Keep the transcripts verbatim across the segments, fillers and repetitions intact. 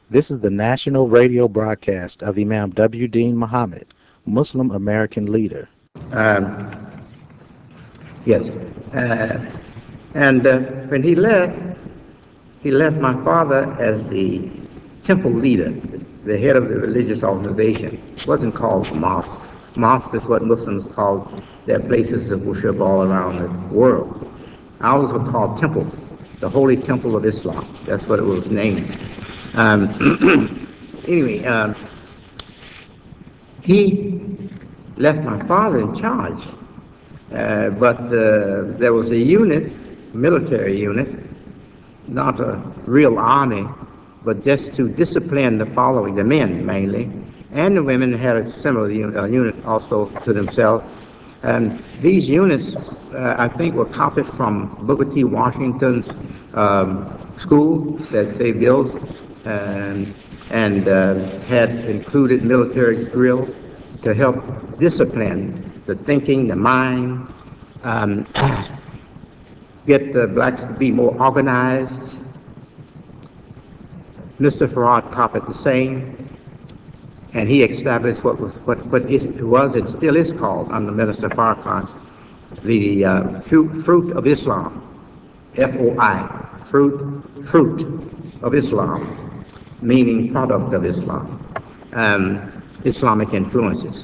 This is the national radio broadcast of Imam W. Deen Muhammad, Muslim American leader. Um, yes. Uh, and uh, when he left, he left my father as the temple leader, the head of the religious organization. It wasn't called mosque. Mosque is what Muslims call their places of worship all around the world. Ours were called temples, the Holy Temple of Islam. That's what it was named. Um, anyway, um, he left my father in charge, uh, but uh, there was a unit, military unit, not a real army, but just to discipline the following, the men mainly, and the women had a similar unit, uh, unit also to themselves. And these units, uh, I think, were copied from Booker T. Washington's um, school that they built, and, and uh, had included military drill to help discipline the thinking, the mind, um, get the blacks to be more organized. Mister Farad copied the same, and he established what was what, what it was and still is called under Minister Farrakhan, the uh, fruit, fruit of Islam, F O I, fruit, fruit of Islam, meaning product of Islam, um, Islamic influences.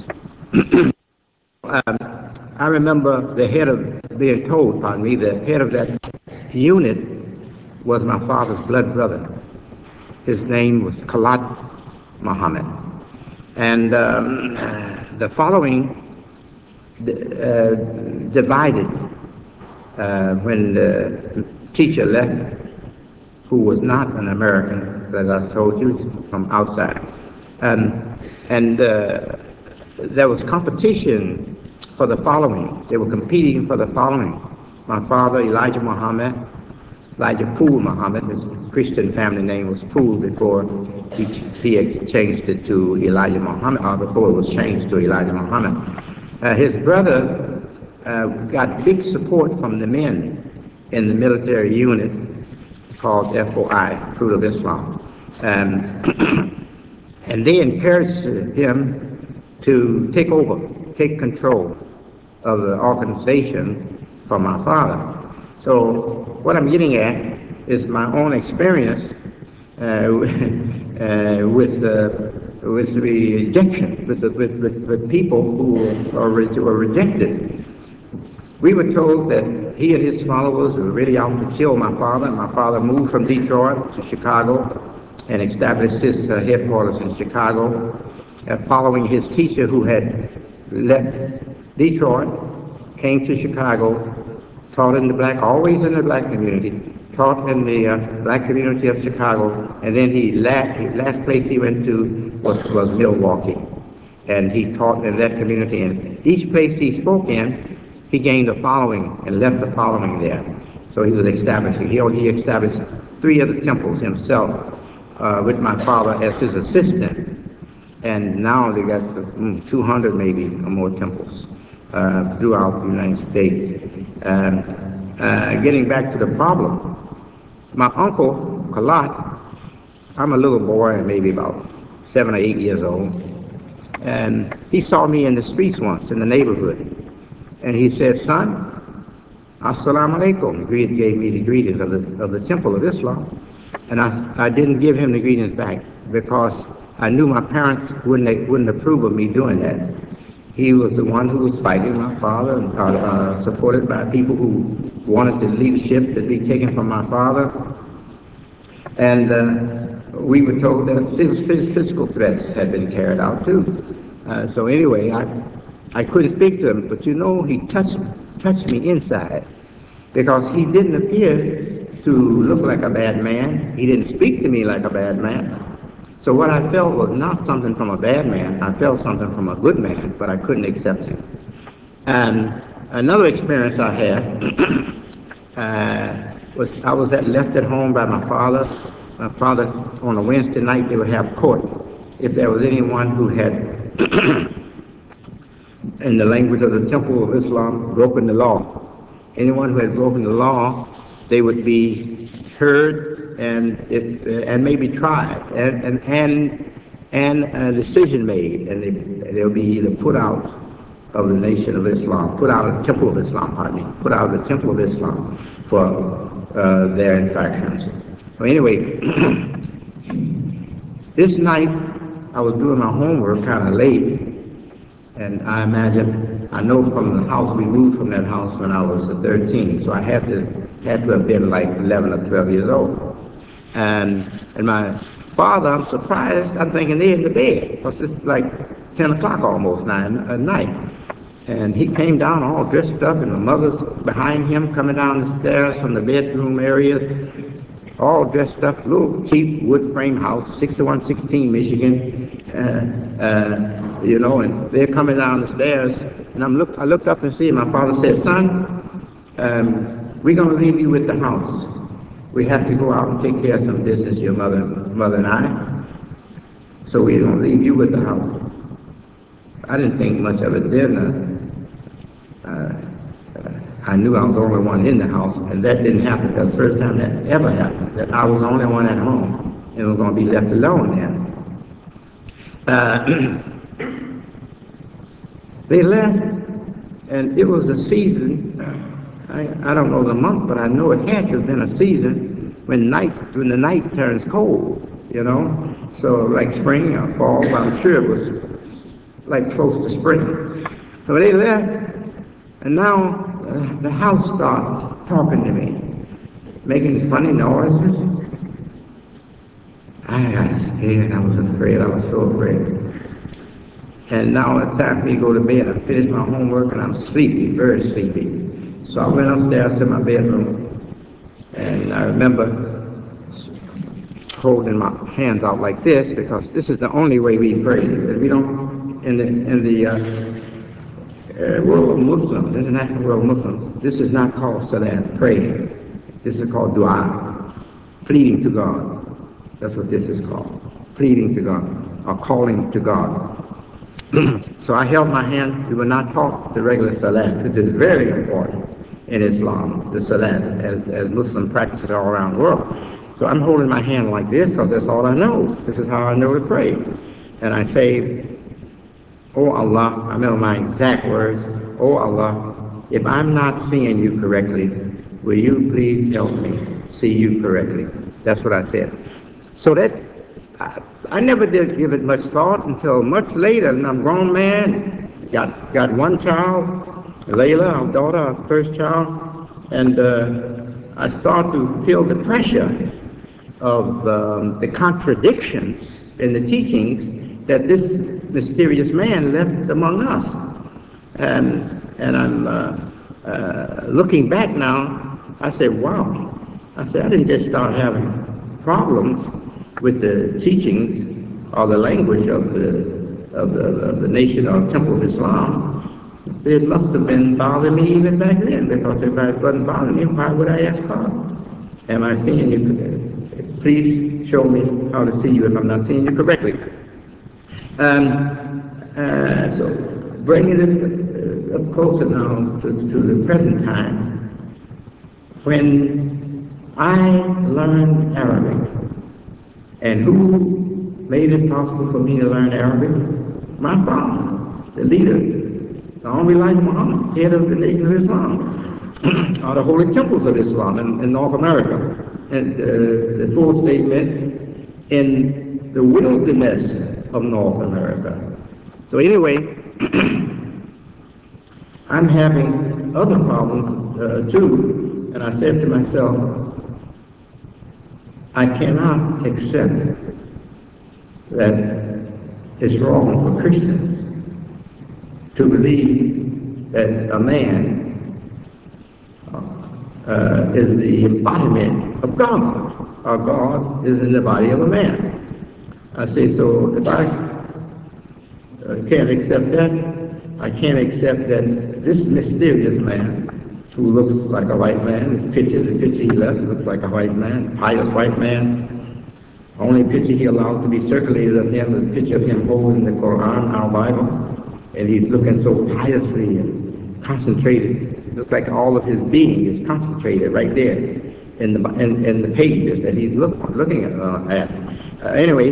um, I remember the head of, being told, pardon me, the head of that unit was my father's blood brother. His name was Khalat Muhammad. And um, the following uh, divided uh, when the teacher left, who was not an American, as I told you, from outside. Um, and uh, there was competition for the following. They were competing for the following. My father, Elijah Muhammad, Elijah Poole Muhammad, his Christian family name was Poole before he, he had changed it to Elijah Muhammad, or before it was changed to Elijah Muhammad. Uh, his brother uh, got big support from the men in the military unit called F O I, Fruit of Islam. Um, and they encouraged him to take over, take control of the organization from my father. So what I'm getting at is my own experience uh, uh, with uh, with the rejection, with, the, with, with, with people who are re- were rejected. We were told that he and his followers were really out to kill my father. My father moved from Detroit to Chicago and established his uh, headquarters in Chicago, uh, following his teacher who had left Detroit, came to Chicago, taught in the black, always in the black community, taught in the uh, black community of Chicago, and then he last, last place he went to was, was Milwaukee. And he taught in that community, and each place he spoke in, he gained a following and left a following there. So he was establishing, he, he established three other temples himself uh, with my father as his assistant. And now they got mm, two hundred maybe or more temples uh, throughout the United States. Um, uh, getting back to the problem, my uncle, Kalat, I'm a little boy, maybe about seven or eight years old, and he saw me in the streets once in the neighborhood. And he said, son, assalamu alaikum. He gave me the greetings of the, of the Temple of Islam. And I, I didn't give him the greetings back because I knew my parents wouldn't, wouldn't approve of me doing that. He was the one who was fighting my father, and, uh, uh, supported by people who wanted the leadership to be taken from my father. And uh, we were told that phys- phys- physical threats had been carried out too. Uh, so anyway, I, I couldn't speak to him, but you know, he touched, touched me inside because he didn't appear to look like a bad man. He didn't speak to me like a bad man. So what I felt was not something from a bad man. I felt something from a good man, but I couldn't accept him. And another experience I had uh, was I was at, left at home by my father. My father, on a Wednesday night, they would have court. If there was anyone who had, in the language of the Temple of Islam, broken the law, anyone who had broken the law they would be heard and it, and maybe tried and and and, and a decision made, and they, they'll be either put out of the Nation of Islam, put out of the Temple of Islam, pardon me, put out of the Temple of Islam for uh, their infractions. Well, anyway, this night I was doing my homework kind of late, and I imagine, I know from the house, we moved from that house when I was thirteen, so I had to had to have been like eleven or twelve years old. And and my father, I'm surprised, I'm thinking they're in the bed, because it's like ten o'clock almost nine at night. And he came down all dressed up, and the mother's behind him coming down the stairs from the bedroom areas, all dressed up, little cheap wood frame house, sixty-one sixteen Michigan, uh, uh, you know, and they're coming down the stairs, and I'm look, I looked up and see, my father said, son, um, we're going to leave you with the house. We have to go out and take care of some business, your mother, mother and I, so we're going to leave you with the house. I didn't think much of it then. Uh, uh, I knew I was the only one in the house, and that didn't happen. That's the first time that ever happened, that I was the only one at home, and was going to be left alone then. Uh, they left, and it was a season, I, I don't know the month, but I know it had to have been a season when nights, when the night turns cold, you know? So like spring or fall, but I'm sure it was like close to spring. So they left, and now uh, the house starts talking to me, making funny noises. I got scared. I was afraid. I was so afraid. And now it's time for me to go to bed. I finished my homework, and I'm sleepy, very sleepy. So I went upstairs to my bedroom, and I remember holding my hands out like this, because this is the only way we pray. And we don't, in the, in the uh, uh, world of Muslims, international world of Muslims, this is not called salat, praying. This is called dua, pleading to God. That's what this is called, pleading to God, or calling to God. So I held my hand. We will not talk the regular salat, which is very important in Islam, the salat, as, as Muslims practice it all around the world. So I'm holding my hand like this, because that's all I know. This is how I know to pray. And I say, Oh Allah, I remember my exact words, Oh Allah, if I'm not seeing you correctly, will you please help me see you correctly? That's what I said. So that, I, I never did give it much thought until much later, and I'm a grown man, got, got one child, Layla, our daughter, our first child, and uh, I start to feel the pressure of um, the contradictions in the teachings that this mysterious man left among us. And, and I'm uh, uh, looking back now, I said, wow. I said, I didn't just start having problems with the teachings or the language of the, of the, of the Nation or Temple of Islam. So it must have been bothering me even back then, because if it wasn't bothering me, why would I ask God? Am I seeing you? Please show me how to see you if I'm not seeing you correctly. Um, uh, so bringing it up closer now to, to the present time, when I learned Arabic, and who made it possible for me to learn Arabic? My father, the leader, the only like Muhammad, head of the Nation of Islam, or the holy temples of Islam in, in North America, and uh, the full statement in the wilderness of North America. So anyway, I'm having other problems uh, too, and I said to myself, I cannot accept that it's wrong for Christians to believe that a man uh, is the embodiment of God, or God is in the body of a man. I say, so if I uh, can't accept that, I can't accept that this mysterious man who looks like a white man, this picture, the picture he left looks like a white man, pious white man. The only picture he allowed to be circulated of him is a picture of him holding the Quran, our Bible, and he's looking so piously and concentrated. It looks like all of his being is concentrated right there. in the in, in the pages that he's look, looking at. Uh, at. Uh, anyway,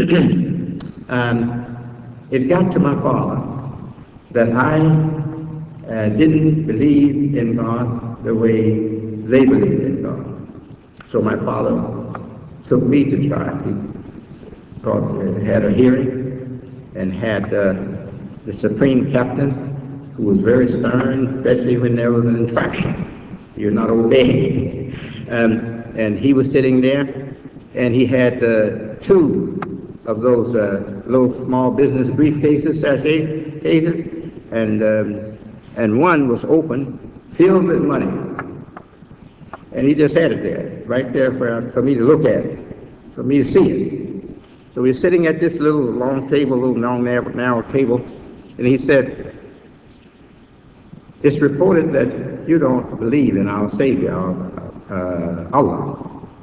um, it got to my father that I uh, didn't believe in God the way they believed in God. So my father took me to trial. He brought, uh, had a hearing and had uh, the Supreme Captain, who was very stern, especially when there was an infraction. You're not obeying. um, and he was sitting there, and he had uh, two of those uh, little small business briefcases, sachet cases, and um, and one was open, filled with money. And he just had it there, right there for, for me to look at, for me to see it. So we're sitting at this little long table, little long narrow, narrow table, and he said, "It's reported that you don't believe in our Savior, uh, Allah."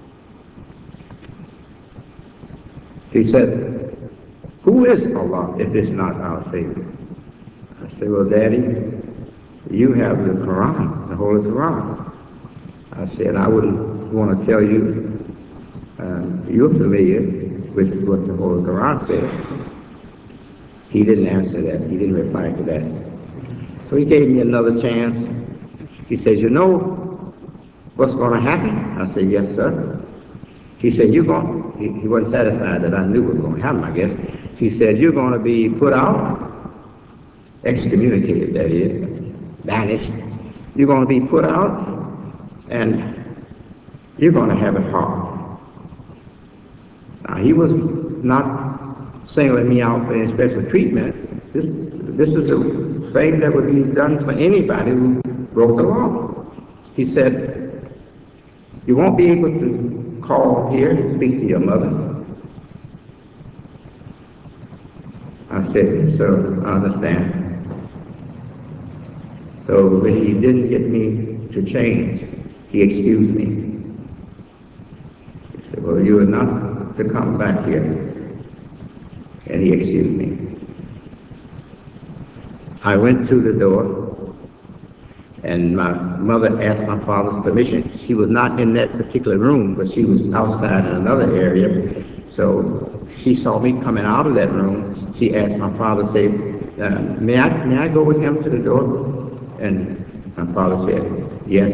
He said, "Who is Allah if it's not our Savior?" I said, "Well, Daddy, you have the Quran, the Holy Quran." I said, "I wouldn't want to tell you um, you're familiar with what the Holy Quran said." He didn't answer that. He didn't reply to that. So he gave me another chance. He says, "You know what's going to happen?" I said, "Yes, sir." He said, "You're going," he, he wasn't satisfied that I knew what was going to happen, I guess. He said, "You're going to be put out, excommunicated, that is, banished. You're going to be put out, and you're going to have it hard." Now, he was not singling me out for any special treatment. This, this is the thing that would be done for anybody who broke the law. He said, "You won't be able to call here and speak to your mother." I said, "Yes, sir, I understand." So when he didn't get me to change, he excused me. He said, "Well, you are not to come back here." And he excused me. I went to the door, and my mother asked my father's permission. She was not in that particular room, but she was outside in another area. So she saw me coming out of that room. She asked my father, say, uh, may I, may I go with him to the door?" And my father said, "Yes."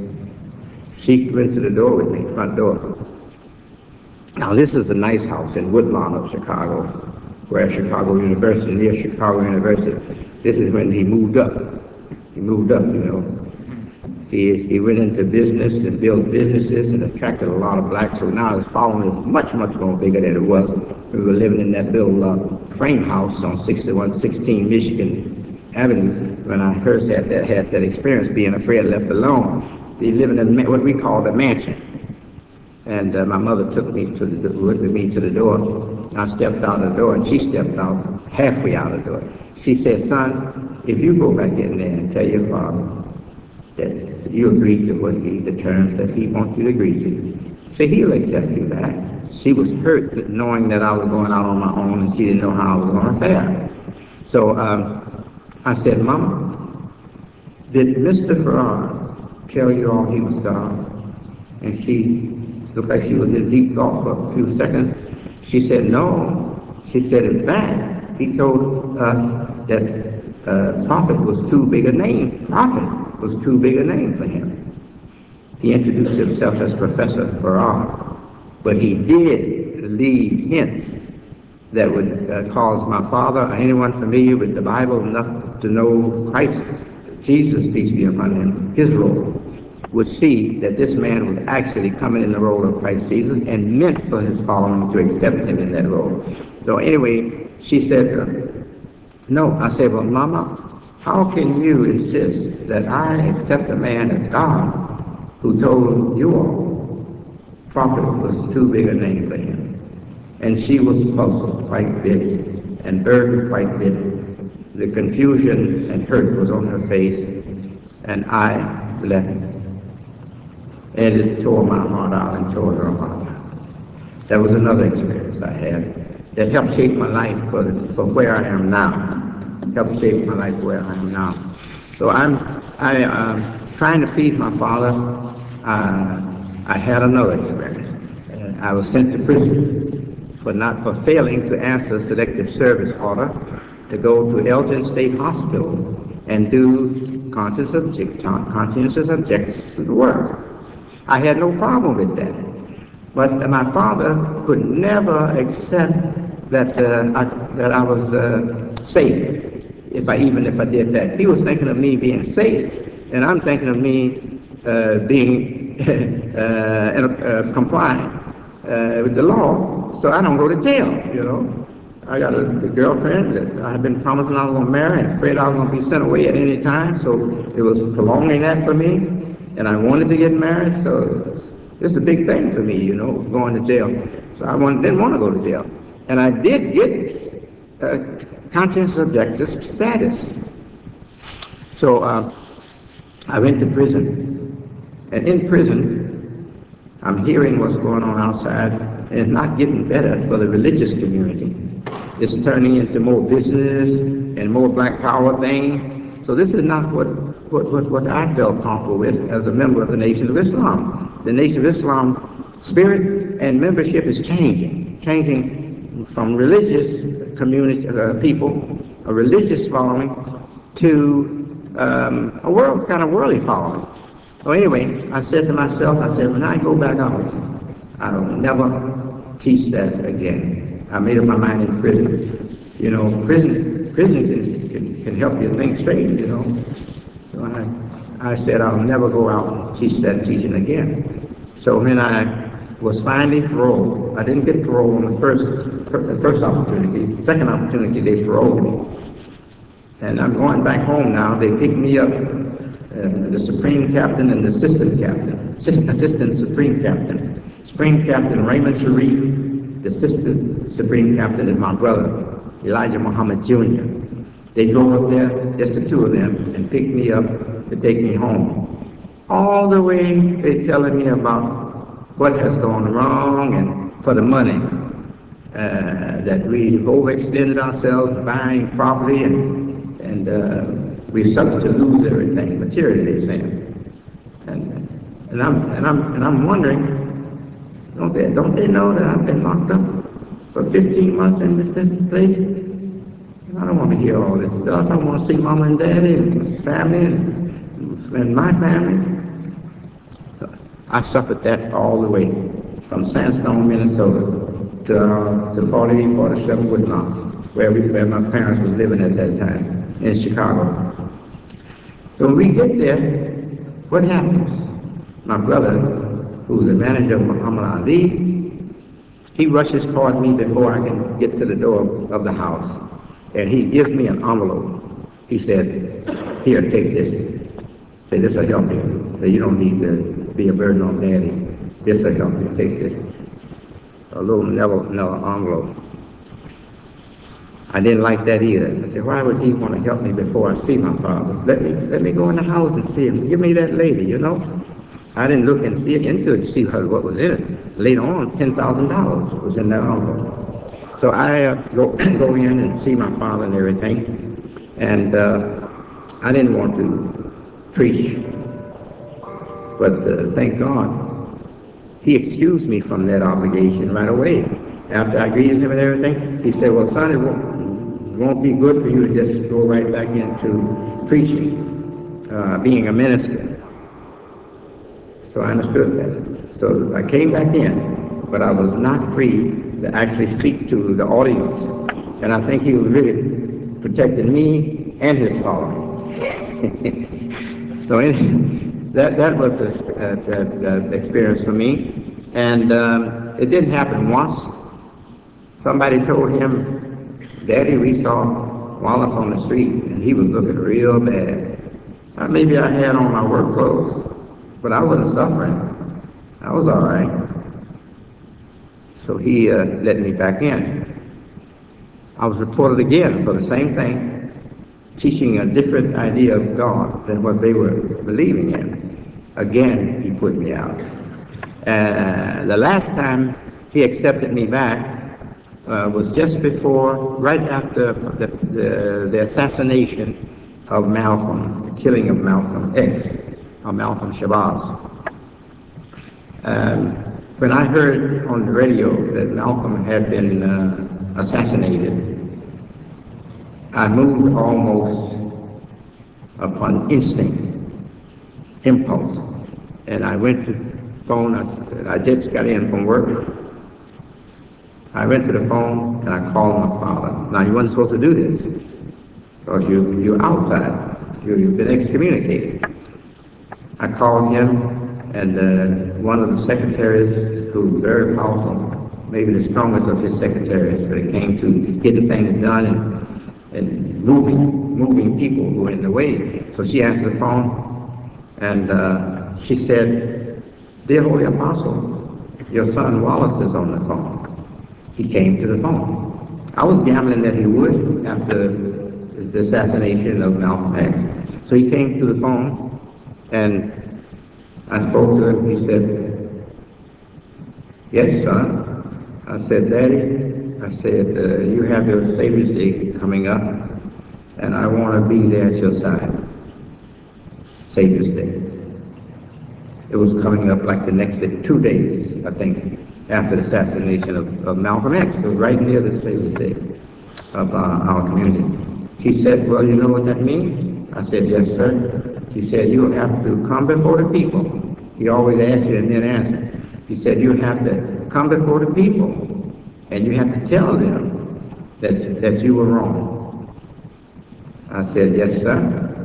She went to the door with me, front door. Now, this is a nice house in Woodlawn of Chicago, where Chicago University, near Chicago University. This is when he moved up. He moved up, you know. He, he went into business and built businesses and attracted a lot of blacks. So now his following is much, much more bigger than it was. We were living in that little uh, frame house on sixty-one sixteen Michigan Avenue when I first had that, had that experience being afraid left alone. He living in what we call the mansion. And uh, my mother took me to the with me to the door. I stepped out of the door, and she stepped out halfway out of the door. She said, "Son, if you go back in there and tell your father that you agreed to what he, the terms that he wants you to agree to, say he'll accept you back." She was hurt knowing that I was going out on my own, and she didn't know how I was going to fare. So um, I said, "Mama, did Mister Farrar tell you all he was God?" And she looked like she was in deep thought for a few seconds. She said, "No." She said, "In fact, he told us that uh, prophet was too big a name. Prophet was too big a name for him." He introduced himself as Professor Farrar, but he did leave hints that would uh, cause my father or anyone familiar with the Bible enough to know Christ, Jesus, peace be upon him, his role, would see that this man was actually coming in the role of Christ Jesus and meant for his following to accept him in that role. So anyway, she said, uh, "No." I said, "Well, Mama, how can you insist that I accept a man as God who told you all prophet was too big a name for him?" And she was puzzled, quite bit, and burdened quite bit. The confusion and hurt was on her face, and I left. And it tore my heart out and tore her heart out. That was another experience I had that helped shape my life for, the, for where I am now. Helped shape my life where I am now. So I'm I, um, trying to please my father. Uh, I had another experience. And I was sent to prison for not for failing to answer a selective service order to go to Elgin State Hospital and do conscious object, conscientious objection work. I had no problem with that. But my father could never accept that uh, I, that I was uh, safe. If I even if I did that, he was thinking of me being safe, and I'm thinking of me uh, being uh, uh, compliant uh, with the law, so I don't go to jail. You know, I got a, a girlfriend that I had been promising I was going to marry, and afraid I was going to be sent away at any time. So it was prolonging that for me, and I wanted to get married. So it's a big thing for me, you know, going to jail. So I wanted, didn't want to go to jail, and I did get uh, conscientious objector status. So uh, I went to prison, and in prison, I'm hearing what's going on outside, and it's not getting better for the religious community. It's turning into more business and more black power thing. So this is not what, what, what, what I felt comfortable with as a member of the Nation of Islam. The Nation of Islam spirit and membership is changing, changing from religious community uh, people, a religious following, to um, a world kind of worldly following. So anyway, I said to myself, I said, when I go back out, I will never teach that again. I made up my mind in prison. You know, prison, prison can, can, can help you think straight, you know. So I, I said, I'll never go out and teach that teaching again. So when I was finally paroled, I didn't get parole on the first, the first opportunity. The second opportunity, they paroled me. And I'm going back home now. They picked me up, uh, the Supreme Captain and the Assistant Captain, Assistant Supreme Captain. Supreme Captain Raymond Sharif, the Assistant Supreme Captain is my brother, Elijah Muhammad Junior They drove up there, just the two of them, and picked me up to take me home. All the way they're telling me about what has gone wrong and for the money, uh, that we've overextended ourselves buying property, and, and uh, we're subject to lose everything, materially, they're saying. And, and, I'm, and, I'm, and I'm wondering, don't they, don't they know that I've been locked up for fifteen months in this, this place? I don't want to hear all this stuff. I want to see Mama and Daddy and family and, and my family. I suffered that all the way from Sandstone, Minnesota to, uh, to forty, forty-seven Woodlawn, where, we, where my parents were living at that time, in Chicago. So when we get there, what happens? My brother, who's the manager of Muhammad Ali, he rushes toward me before I can get to the door of the house. And he gives me an envelope. He said, here, take this. Say, this will help you. Say, you don't need to be a burden on Daddy. This will help you. Take this. A little Neville, Neville envelope. I didn't like that either. I said, why would he want to help me before I see my father? Let me let me go in the house and see him. Give me that lady, you know. I didn't look and see it into it to see what was in it. Later on, ten thousand dollars was in that envelope. So I uh, go, go in and see my father and everything. And uh, I didn't want to preach. But uh, thank God, he excused me from that obligation right away. After I greeted him and everything, he said, well, son, it won't, it won't be good for you to just go right back into preaching, uh, being a minister. So I understood that. So I came back in, but I was not free to actually speak to the audience. And I think he was really protecting me and his following. So anyway, that, that was a, a, a, a experience for me. And um, it didn't happen once. Somebody told him, Daddy, we saw Wallace on the street, and he was looking real bad. Uh, maybe I had on my work clothes, but I wasn't suffering. I was all right. So he uh, let me back in. I was reported again for the same thing, teaching a different idea of God than what they were believing in. Again, he put me out. Uh, the last time he accepted me back uh, was just before, right after the, the, the assassination of Malcolm, the killing of Malcolm X, or Malcolm Shabazz. Um, when I heard on the radio that Malcolm had been uh, assassinated, I moved almost upon instinct, impulse, and I went to the phone. I, I just got in from work. I went to the phone and I called my father. Now, you wasn't supposed to do this because you, you're outside. You, you've been excommunicated. I called him, and uh, one of the secretaries, who was very powerful, maybe the strongest of his secretaries when it came to getting things done and, and moving, moving people who were in the way. So she answered the phone, and uh, she said, "Dear Holy Apostle, your son Wallace is on the phone." He came to the phone. I was gambling that he would after the assassination of Malcolm X. So he came to the phone, and I spoke to him. He said, "Yes, son." I said, "Daddy," I said, uh, "you have your Savior's Day coming up, and I want to be there at your side." Savior's Day. It was coming up like the next day, two days, I think, after the assassination of, of Malcolm X. It was right near the Savior's Day of uh, our community. He said, "Well, you know what that means?" I said, "Yes, sir." He said, "You'll have to come before the people." He always asked you and then answered. He said, "You have to come before the people, and you have to tell them that, that you were wrong." I said, "Yes, sir."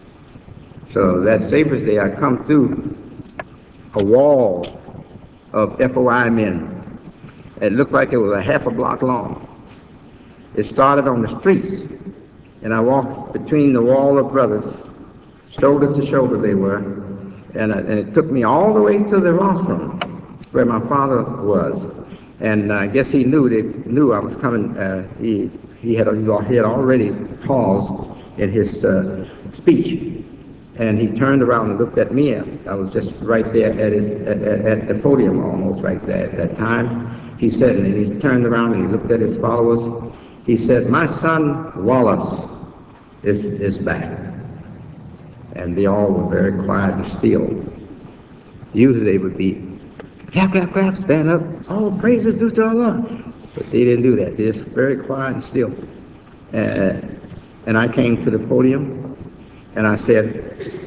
So that Savior's Day, I come through a wall of F O I men. It looked like it was a half a block long. It started on the streets, and I walked between the wall of brothers, shoulder to shoulder they were, and, uh, and it took me all the way to the rostrum where my father was. And uh, I guess he knew they knew I was coming. Uh, he he had he had already paused in his uh, speech, and he turned around and looked at me. I was just right there at his at, at the podium, almost right there at that time. He said, and he turned around and he looked at his followers. He said, "My son Wallace is is back." And they all were very quiet and still. Usually they would be clap, clap, clap, stand up, all praises due to Allah. But they didn't do that. They're just very quiet and still. Uh, and I came to the podium and I said,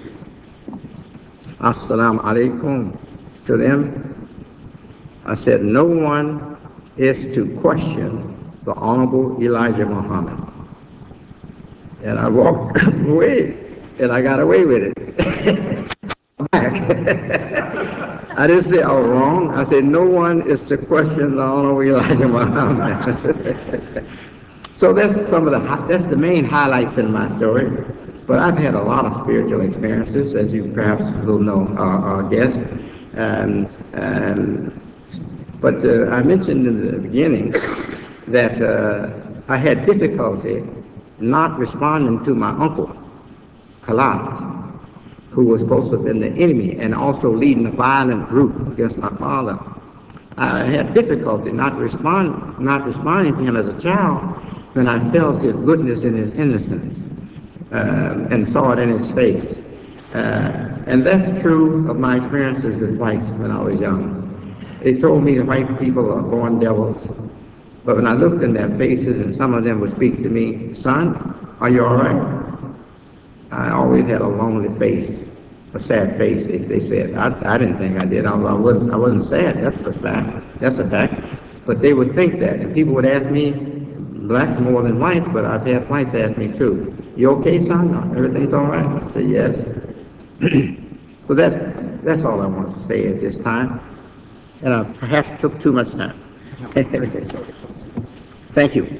"Assalamu alaikum" to them. I said, "No one is to question the Honorable Elijah Muhammad." And I walked away, and I got away with it. I didn't say I was wrong. I said, "No one is to question the Honorable Elijah Muhammad." So that's some of the that's the main highlights in my story. But I've had a lot of spiritual experiences, as you perhaps will know, our, our guest. And, and but uh, I mentioned in the beginning that uh, I had difficulty not responding to my uncle, Kalat, who was supposed to have been the enemy and also leading a violent group against my father. I had difficulty not respond, not responding to him as a child when I felt his goodness and his innocence uh, and saw it in his face. Uh, and that's true of my experiences with whites when I was young. They told me that white people are born devils. But when I looked in their faces and some of them would speak to me, "Son, are you all right?" I always had a lonely face, a sad face, they, they said. I, I didn't think I did. I, I, wasn't, I wasn't sad. That's a fact. That's a fact. But they would think that. And people would ask me, blacks more than whites, but I've had whites ask me too, "You okay, son? Everything's all right?" I say, "Yes." So that, that's all I want to say at this time. And I perhaps took too much time. Thank you.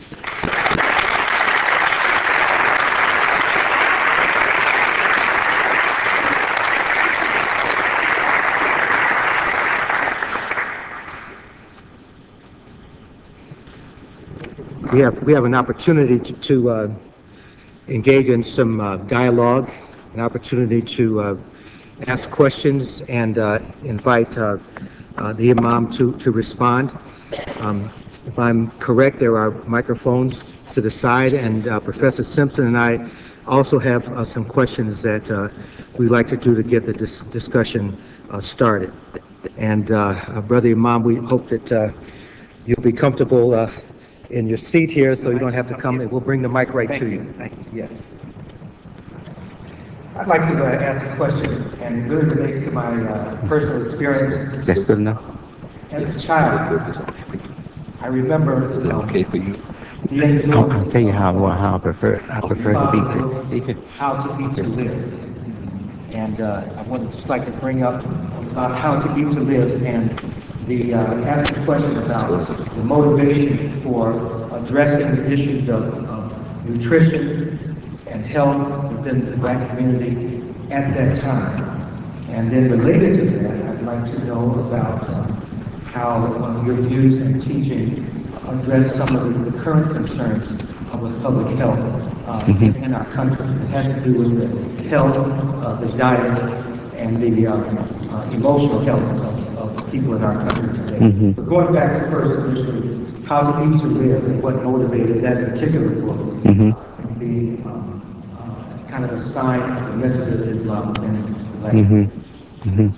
We have we have an opportunity to, to uh, engage in some uh, dialogue, an opportunity to uh, ask questions and uh, invite uh, uh, the imam to to respond. Um, if I'm correct, there are microphones to the side, and uh, Professor Simpson and I also have uh, some questions that uh, we'd like to do to get the dis discussion uh, started. And uh, uh, Brother Imam, we hope that uh, you'll be comfortable uh, in your seat here so you don't have to come. We'll bring the mic right to you. Thank you. Yes. I'd like to uh, ask a question, and it really relates to my uh, personal experience. That's good enough. As a child, I remember. Is it okay for you? The I'll, influence I'll tell you how, of, how I prefer, I prefer to be. See here. how to eat to live. And uh, I would just like to bring up about how to eat to live and the uh, ask a question about the motivation for addressing the issues of, of nutrition and health within the Black community at that time. And then related to that, I'd like to know about uh, how uh, your views and teaching address some of the, the current concerns uh, with public health uh, mm-hmm. in our country. It has to do with the health, uh, the diet, and the uh, uh, emotional health of, of people in our country today. Mm-hmm. But going back to first, initially, how to eat to live and what motivated that particular book mm-hmm. uh, can be um, uh, kind of a sign of the message of Islam and like. Mm-hmm. Mm-hmm.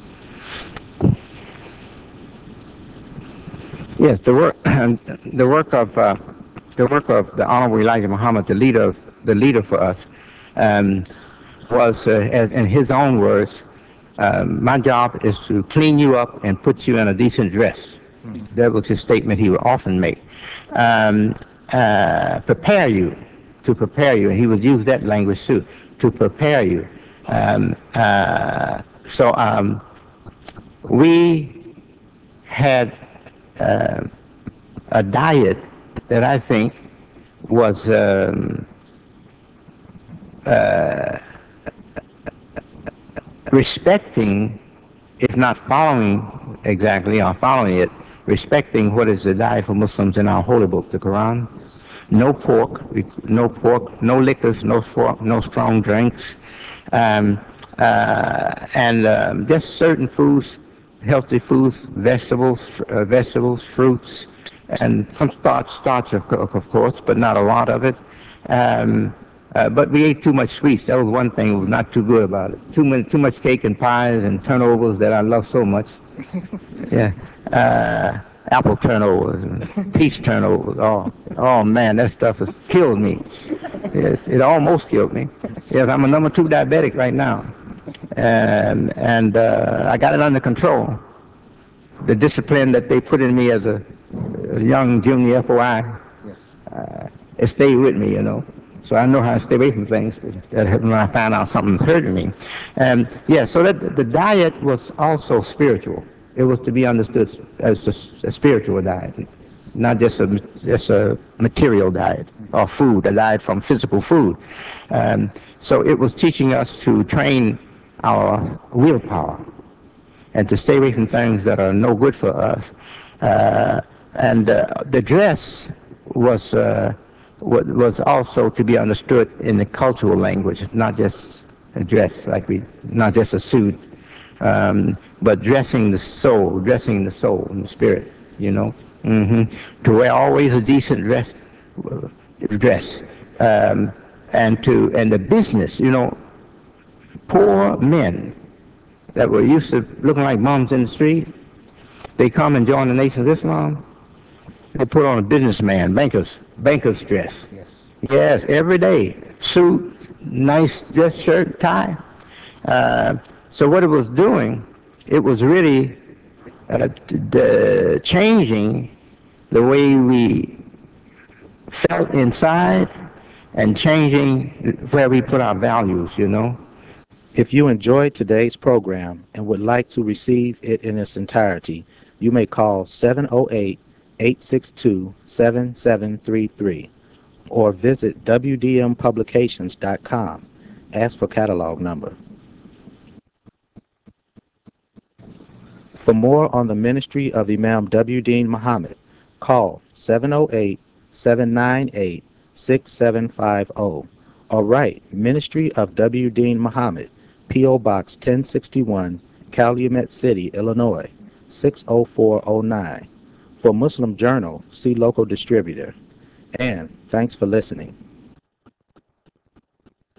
Yes, the work, the work of uh, the work of the Honorable Elijah Muhammad, the leader, of, the leader for us, um, was, uh, as in his own words, uh, my job is to clean you up and put you in a decent dress. Mm-hmm. That was his statement he would often make. Um, uh, prepare you, to prepare you, and he would use that language too, to prepare you. Um, uh, so um, we had uh, a diet that I think was um, uh, respecting, if not following exactly, or following it, respecting what is the diet for Muslims in our holy book, the Quran. No pork, no pork, no liquors, no pork, no strong drinks, um, uh, and um, just certain foods, healthy foods, vegetables, uh, vegetables, fruits, and some starch, starch of, of course, but not a lot of it. Um, uh, but we ate too much sweets. That was one thing that was not too good about it. Too many, too much cake and pies and turnovers that I love so much. Yeah, uh, apple turnovers and peach turnovers. Oh, oh man, that stuff has killed me. It, it almost killed me. Yes, I'm a number two diabetic right now, and and uh, I got it under control. The discipline that they put in me as a, a young junior F O I, uh, it stayed with me, you know. So I know how to stay away from things that when I find out something's hurting me. And yeah, so that the diet was also spiritual. It was to be understood as a, a spiritual diet, not just a, just a material diet or food, a diet from physical food. Um, so it was teaching us to train our willpower and to stay away from things that are no good for us. Uh, and uh, the dress was uh, was also to be understood in the cultural language, not just a dress, like we, not just a suit, um, but dressing the soul, dressing the soul and the spirit, you know. Mm-hmm. To wear always a decent dress, dress, um, and to and the business, you know, poor men that were used to looking like bums in the street, they come and join the Nation of Islam. They put on a businessman, banker's, banker's dress. Yes. Yes, every day. Suit, nice dress shirt, tie. Uh, so what it was doing, it was really uh, the changing the way we felt inside and changing where we put our values, you know. If you enjoyed today's program and would like to receive it in its entirety, you may call seven oh eight, eight six two, seven seven three three or visit w d m publications dot com. Ask for catalog number. For more on the ministry of Imam W. Dean Muhammad, call seven oh eight, seven nine eight, six seven five zero or write Ministry of W. Dean Muhammad, P O. Box ten sixty-one, Calumet City, Illinois, six oh four oh nine. For Muslim Journal, see local distributor. And thanks for listening.